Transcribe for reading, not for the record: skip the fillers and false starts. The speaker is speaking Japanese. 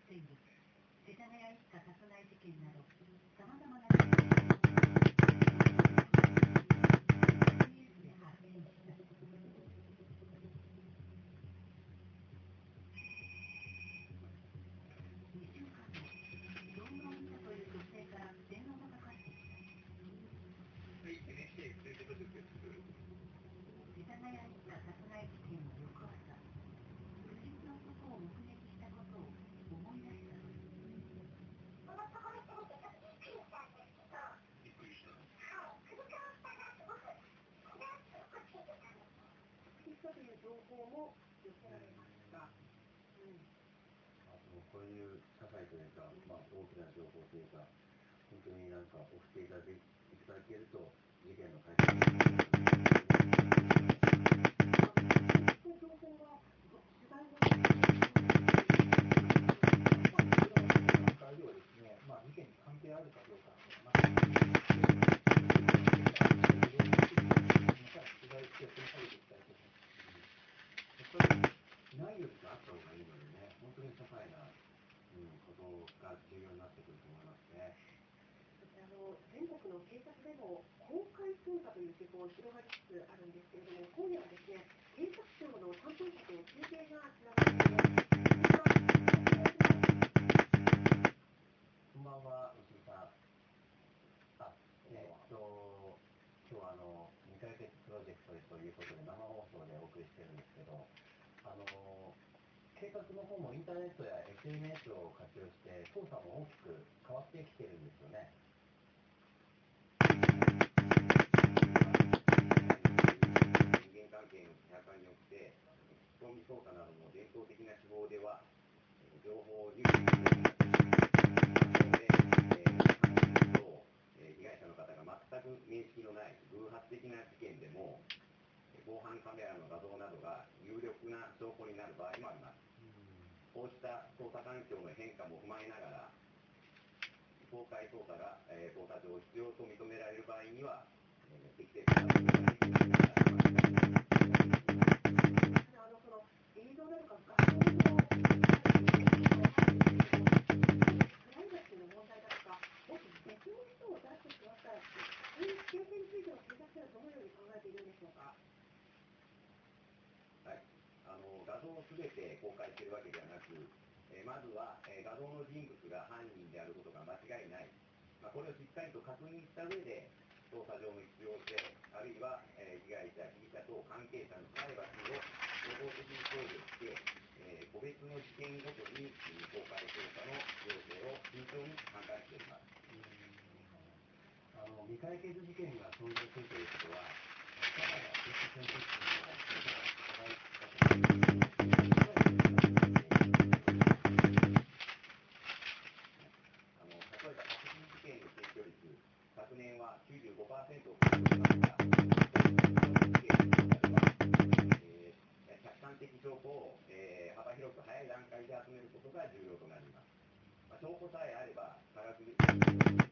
先月、世田谷一家殺害事件など、さまざまな事件がニュースで発信した。2週間後、動画を見たという女性から電話がかかってきた。 はい、NHK ということです。 世田谷一家殺害事件の翌朝、不審な男を目撃したことを思い出したという。 びっくりした。 という情報も寄せられました。 こういう些細というか、大きな情報というか、本当になんか送っていただけると、事件の解決になると思います。 情報は取材後ではですね、事件に関係あるかどうかないよりかあった方がいいのでね、本当に些細な、ことが重要になってくると思いますね。 全国の警察でも公開捜査という手法広がりつつあるんですけれども、今夜はですね、警察庁の担当者と中継がつながっています。 こんばんは、吉井さん。今日は未解決プロジェクトということで生放送でお送りしてるんですけど、警察の方もインターネットや SNS を活用して捜査も大きく変わってきてるんですよね。 人間関係の批判によって聞き込み捜査などの伝統的な手法では情報を入手するので、被害者の方が全く面識のない偶発的な事件でも防犯カメラの画像などが有力な証拠になる場合もあります。こうした捜査環境の変化も踏まえながら、公開捜査が捜査上必要と認められる場合には、適切な捜査ができるようになります。 映像などが画像の問題だとか、もし別の人を出してしまったら、そういう危険性については警察はどのように考えているんでしょうか。 はい、画像をすべて公開しているわけではなく、まずは、画像の人物が犯人であることが間違いない、これをしっかりと確認した上で、捜査上の必要性、あるいは、被害者、被疑者等関係者のプライバシーを総合的に考慮して、個別の事件ごとに公開捜査の必要性を慎重に判断しております。 未解決事件が存在するということは、社会が警察にとって例えば殺人事件の検挙率、昨年は 95% を超えていますが、事件の捜査では、客観的証拠を、幅広く早い段階で集めることが重要となります。証拠さえあれば、科学的